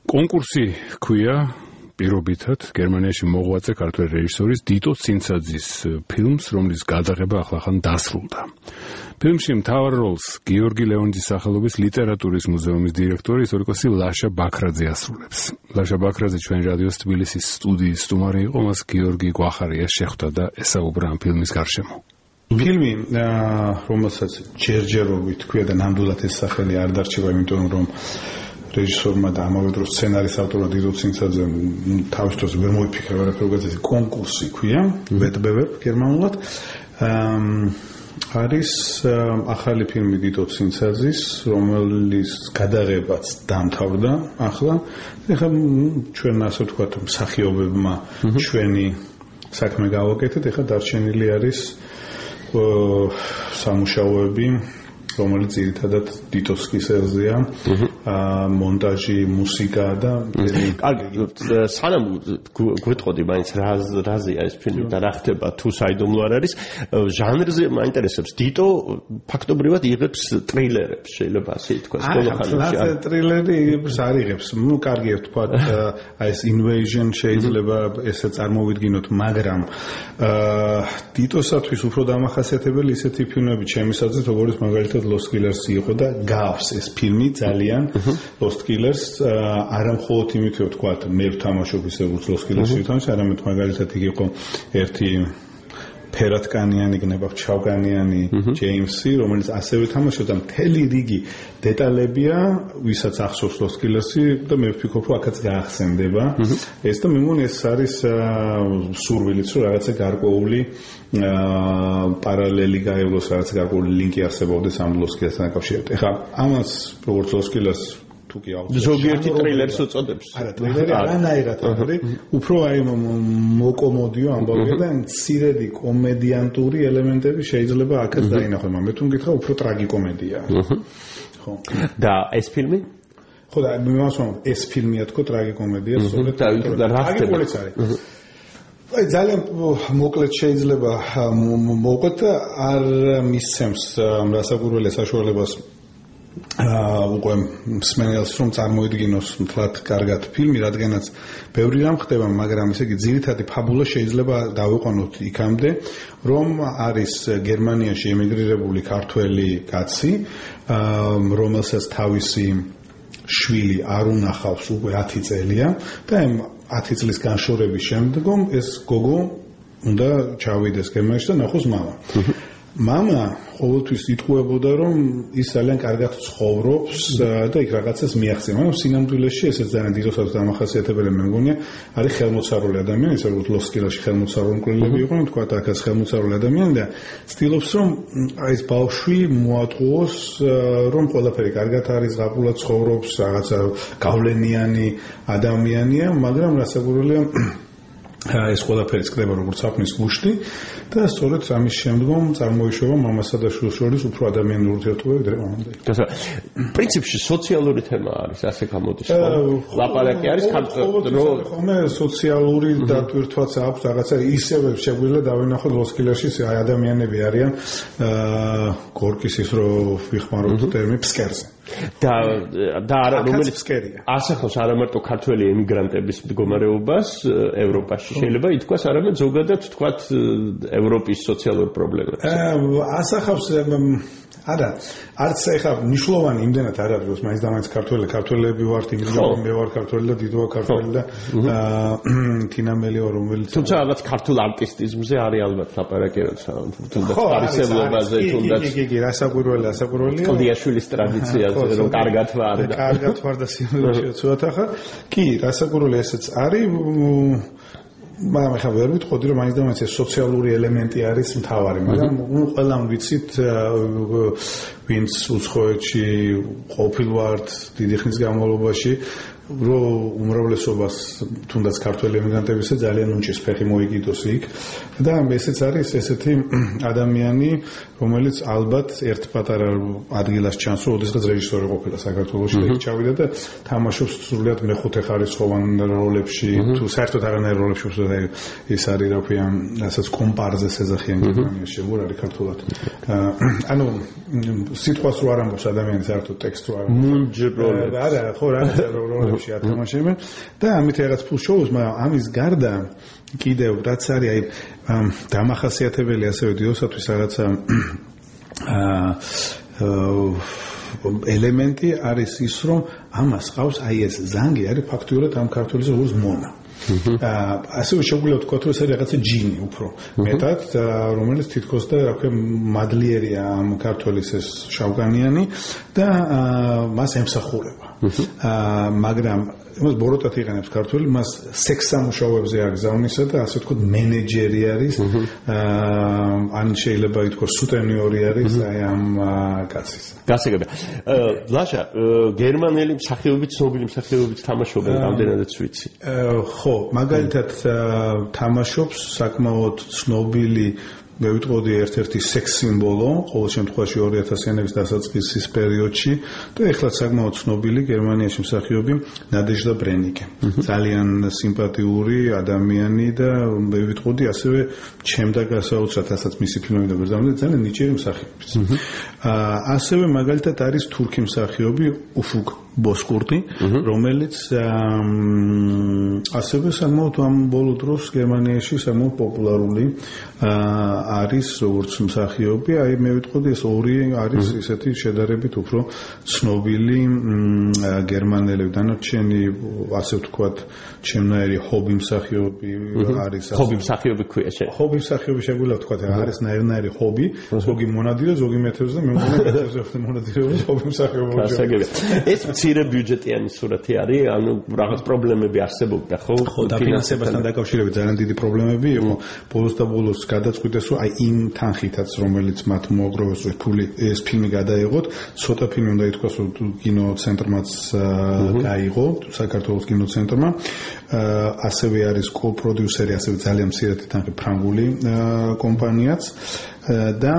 კონკურსი ქვია პირობითად გერმანიაში მოღვაწე ქართველი რეჟისორის დიტო ცინცაძის ფილმს, რომლის გადაღება ახლახან დასრულდა. ფილმში მთავარ როლს გიორგი ლეონიძის სახელობის ლიტერატურის მუზეუმის დირექტორი ისტორიკოსი ლაშა ბაქრაძე ასრულებს. ლაშა ბაქრაძე ჩვენ რადიოს თბილისის სტუდიის სტუმარი იყო, მას გიორგი გვახარია შეხვდა და ესაუბრა ამ ფილმის გარშემო. ფილმი, რომელსაც ჯერჯერობით ქვია და ნამდვილად ეს სახელი არ დარჩება, იმიტომ რომ რეჟისორმა და ამავე დროს სცენარის ავტორმა დიტო ცინცაძემ თავის დროს ვერ მოიფიქრა ვერაფერზე, კონკურსი ქვია, ვეტბევებ გერმანულად. არის ახალი ფილმი დიტო ცინცაძის, რომელიც გადაღებაც დამთავრდა ახლა. ეხლა ჩვენ ასე ვთქვათ, მსახიობებმა ჩვენი საქმე გავაკეთეთ, ეხლა დარჩენილი არის სამუშაოები, რომელიც ძირითადად დიტოს კისერზეა, მონტაჟი, მუსიკა და კარგი, სანამ გვეტყოდი მაინც რაზეა ეს ფილმი და რა ხდება თუ საიდუმლო არ არის, ჟანრზე მაინტერესებს. დიტო ფაქტობრივად იღებს ტრილერებს, შეიძლება ასე ითქვას, ბოლო ხანებში. არა, ტრილერი იღებს არ იღებს. კარგი ვთქვათ, აი ეს invasion შეიძლება ესე წარმოვიდგინოთ, მაგრამ დიტოსათვის უფრო დამახასიათებელი ისეთი ფილმები ჩემის აზრით, როგორც მაგალითად Lost Killers იყო და გავს ეს ფილმი ძალიან Lost Killers არა მხოლოდ იმით ვთქვათ, მე ვთამაშობ ისე როგორც Lost Killers-ში ვთამაშობ, არამედ მაგალითად იგი იყო ერთი ფერატკანიანი, გნებავ ჩავკანიანი ჯეიმსი, რომელიც ასევე თამაშობდა, მთელი რიგი დეტალებია, ვისაც ახსოვს Lost Killers-ი და მე ვფიქრობ, რომ აქაც გაახსენდება. ეს და მე მგონი ეს არის სურვილიც, რომ რაღაცა გარკვეული პარალელი გაევლოს, რაღაცა გარკვეული ლინკი არსებობდეს ამ Lost Killers-თან დაკავშირებით. ეხლა ამას როგორც Lost Killers თუკი აუწევს. ზოგიერთი ტრილერს უწოდებს. არა, ტრილერი არანაირად არის. უფრო აი მოკომოდიო ამბავია და მცირედი კომედიანტური ელემენტები შეიძლება აქაც დაინახო, მაგრამ მე თუ მგითხრა უფრო ტრაგიკომედია. ხო. და ეს ფილმი? ხო და მე ვამბობ, ეს ფილმია თქო ტრაგიკომედია, სწორედ და რა ხდება? აი ძალიან მოკლედ შეიძლება მოვყვეთ, არ მისცემს რასაკვირველია საშუალებას უკვე მსმენელს რომ წარმოიდგინოს მთლად კარგად ფილმი, რადგანაც ბევრი რამ ხდება, მაგრამ ესე იგი ძირითადი ფაბულა შეიძლება დავიყვანოთ იქამდე, რომ არის გერმანიაში ემიგრირებული ქართველი კაცი, რომელსაც თავისი შვილი არ უნახავს უკვე 10 წელია და 10 წლის განშორების შემდგომ ეს გოგო უნდა ჩავიდეს გერმანიაში და ნახოს მამა. მამა ყოველთვის იტყუებოდა, რომ ის ძალიან კარგად ცხოვრობს და იქ რაღაცას მიაღწია, მაგრამ სინამდვილეში ესეც ძალიან დიდოსაც დამახასიათებელი მე მგონია, არის ხელმოცარული ადამიანი, ისე როგორც Lost Killers-ში ხელმოცარული მკვლელები იყვნენ, თქვათ აქაც ხელმოცარული ადამიანი და ცდილობს, რომ აი ეს ბავშვი მოატყუოს, რომ ყველაფერი კარგად არის, ზღაპრულად ცხოვრობს, რაღაცა გავლენიანი ადამიანია, მაგრამ რასაკვირველია ეს ყველაფერი ხდება როგორც საფნის გუშტი და სწორედ ამის შემდგომ წარმოიშობა მამასა და შვილს შორის უფრო ადამიანური ურთიერთობები ვიდრე მამამდე. პრინციპში სოციალური თემა არის, ასე გამოდის, ხო? ლაპარაკი არის ხომ სოციალური დატვირთვაც აქვს რაღაცა ისევე შეგვიძლია დავინახოთ Lost Killers-ში აი ადამიანები არიან გორკის ის რო ვიხმაროთ ტერმი ფსკერზე. და რომელიც ასახავს არა მარტო ქართველი ემიგრანტების მდგომარეობას ევროპაში, შეიძლება ითქვას არამედ ზოგადად თქვათ ევროპის სოციალურ პრობლემებს. ასახავს არა, არც ეხლა მნიშვნელოვანი იმდენად არ არის, მაინც და მაინც ქართველები ვართ, იმდენად მე ვარ ქართველი და დიდოა ქართველი და თინა მელიო რომელიც თუმცა რაღაც ქართულ არტისტიზმზე არის ალბათ ლაპარაკი, თუნდაც პარისევლობაზე, თუნდაც კი, რასაკვირველია. კლდიაშვილის ტრადიციაზე, რომ კარგად ვარ და კარგად ვარ და სიმღერაში ცოტა ხა. კი, რასაკვირველია ესეც არის. მაგრამ ახლა ვერ ვიტყოდი, რომ მაინც და მაინც ეს სოციალური ელემენტი არის მთავარი, მაგრამ ყველამ ვიცით, ვინც უცხოეთში ყოფილვართ დიდი ხნის განმავლობაში, რომ უმრავლესობას თუნდაც ქართველი ემიგრანტებისა ძალიან უნჭის ფეხი მოიკიდოს იქ და ესეც არის ესეთი ადამიანი, რომელიც ალბათ ერთ პატარა ადგილას ჩანს, რომ ოდესღაც რეჟისორი ყოფილა საქართველოში და იქ ჩავიდა და თამაშობს სრულიად მეხუთე ხარისხოვან როლებში, თუ საერთოდ არანაირ როლებში ის არის რა ქვია, რასაც კომპარზეს ეძახიან გერმანიაში, როგორ არის ქართულად. ანუ სიტყვას რო არ ამბობს ადამიანი საერთოდ ტექსტს რო არ ამბობს. არა, ხო, რა როლებში ათამაშებენ და ამით რაღაც ფულს შოუს, მაგრამ ამის გარდა კიდევ რაც არის აი დამახასიათებელი ასევე დიოსათვის რაღაცა ელემენტი არის ის რომ ამას ყავს აი ეს ზანგი არის ფაქტიურად ამ ქართულის როგორც მონა ასევე შეგვიძლია ვთქვათ რომ ეს არის რაღაცა ჯინი უფრო მეტად რომელიც თითქოს და რა ქვია მადლიერია ამ ქართულის ეს შავგანიანი და მას ემსახურება მაგრამ მას ბოროტად იყენებს ქართული, მას სექსსამუშაოებზე აგზავნისა და ასე ვთქვათ მენეჯერი არის, ან შეიძლება ითქვას სუტენიორი არის აი ამ კაცის. გასაგებია. ლაშა, გერმანელი მსახიობები, ცნობილი მსახიობები თამაშობენ, რამდენადაც ვიცი. ხო, მაგალითად თამაშობს საკმაოდ ცნობილი მე ვიტყოდი ერთ-ერთი სექს სიმბოლო, ყოველ შემთხვევაში 2000-იანების დასაწყისის პერიოდში და ეხლა საკმაოდ ცნობილი გერმანიაში მსახიობი ნადეჟდა ბრენიკე. ძალიან სიმპათიური ადამიანი და მე ვიტყოდი ასევე ჩემდა გასაოცრად, რასაც მისი ფილმები და ბერძნები ძალიან ნიჭიერი მსახიობი. ასევე მაგალითად არის თურქი მსახიობი ufuk ბოსკურტი, რომელიც ასევე საკმაოდ ამ ბოლო დროს გერმანიაში საკმაოდ პოპულარული არის როგორც მსახიობი, აი მე ვიტყოდი ეს ორი არის ისეთი შედარებით უფრო ცნობილი გერმანელები დანარჩენი ასე ვთქვათ ჩემნაირი ჰობი მსახიობი არის ჰობი მსახიობი ქვია შე ჰობი მსახიობი შეგვიძლია ვთქვათ არის ნაირ-ნაირი ჰობი ზოგი მონადირე ზოგი მეთევზე და მე მგონი გადაგზავნე მონადირეობის ჰობი მსახიობი ეს მცირე ბიუჯეტიანი სურათი არის ანუ რაღაც პრობლემები არსებობდა ხო ხო და ფინანსებასთან დაკავშირებით ძალიან დიდი პრობლემები იყო ბოლოს და ბოლოს გადაწყვიტეს რომ აი იმ თანხითაც რომელიც მათ მოაგროვეს რომ ფული ეს ფილმი გადაიღოთ ცოტა ფილმი უნდა ითქვას რომ კინოცენტრმაც გაიღო საქართველოს კინოცენტრმა ასევე არის კოპროდიუსერი ასევე ძალიან მცირედი თანხით ფრანგული კომპანიაც და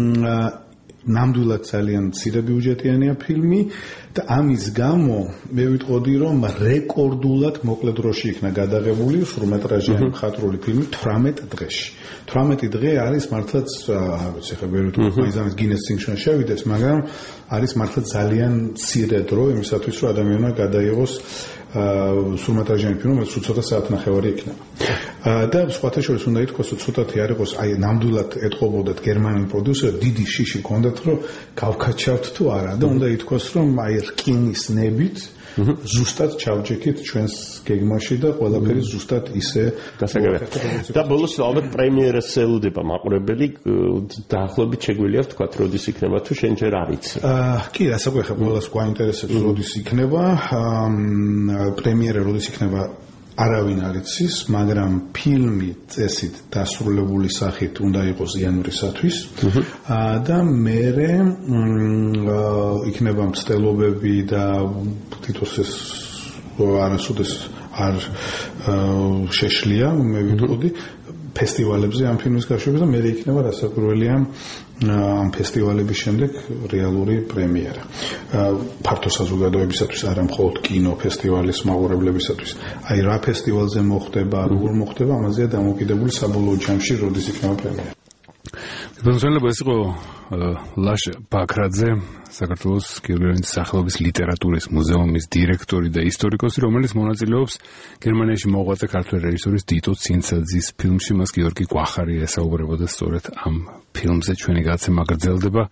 ნამდვილად ძალიან მცირე ბიუჯეტიანია ფილმი და ამის გამო მე ვიტყოდი რომ რეკორდულად მოკლე დროში იქნა გადაღებული სრულმეტრაჟიანი მხატვრული ფილმი 18 დღეში 18 დღე არის მართლაც არ ვიცი ხა ვერ ვიტყვი მაიზამის გინეს წიგნში შევიდეს მაგრამ არის მართლაც ძალიან მცირე დრო იმისათვის რომ ადამიანმა გადაიღოს სრულმეტრაჟიანი ფილმი რომელიც ცოტა საათნახევარი იქნება და სხვათა შორის უნდა ითქვას რომ ცოტათი არ იყოს აი ნამდვილად ეთყობოდათ გერმანელ პროდიუსერებს დიდი შიში ჰქონდათ რომ გავკაჩავთ თუ არა და უნდა ითქვას რომ აი რკინის ნებით ზუსტად ჩავჯექით ჩვენს გეგმაში და ყველაფერი ზუსტად ისე გასაგებია და ბოლოს ალბათ პრემიერას ელოდება მაყურებელი დაახლოებით შეგვიძლია ვთქვათ როდის იქნება თუ შენ ჯერ არიც კი რასაკვირველია ხა ყველას გვაინტერესებს როდის იქნება პრემიერა როდის იქნება არავინ არ იცის, მაგრამ ფილმი წესით დასრულებული სახით უნდა იყოს იანვრისათვის და მერე იქნება მცდელობები და თითქოს ეს არასოდეს არ შეშლია, მე ვიტყოდი ფესტივალებზე ამ ფილმის გაშვება და მერე იქნება რასაკვირველია ამ ფესტივალების შემდეგ რეალური პრემიერა. ფართო საზოგადოებისათვის არა მხოლოდ კინო ფესტივალის მაყურებლებისათვის. აი რა ფესტივალზე მოხდება, როგორ მოხდება, ამაზეა დამოკიდებული საბოლოო ჯამში, როდის იქნება პრემიერა. მოგესალმება, ეს იყო ლაშა ბაქრაძე, საქართველოს გიორგის სახელობის ლიტერატურის მუზეუმის დირექტორი და ისტორიკოსი, რომელიც მონაწილეობს გერმანიაში მოღვაწე ქართველ რეჟისორის დიტო ცინცაძის ფილმში, მას გიორგი კვახარი ესაუბრებოდა სწორედ ამ ფილმზე ჩვენი გადაცემა გრძელდება.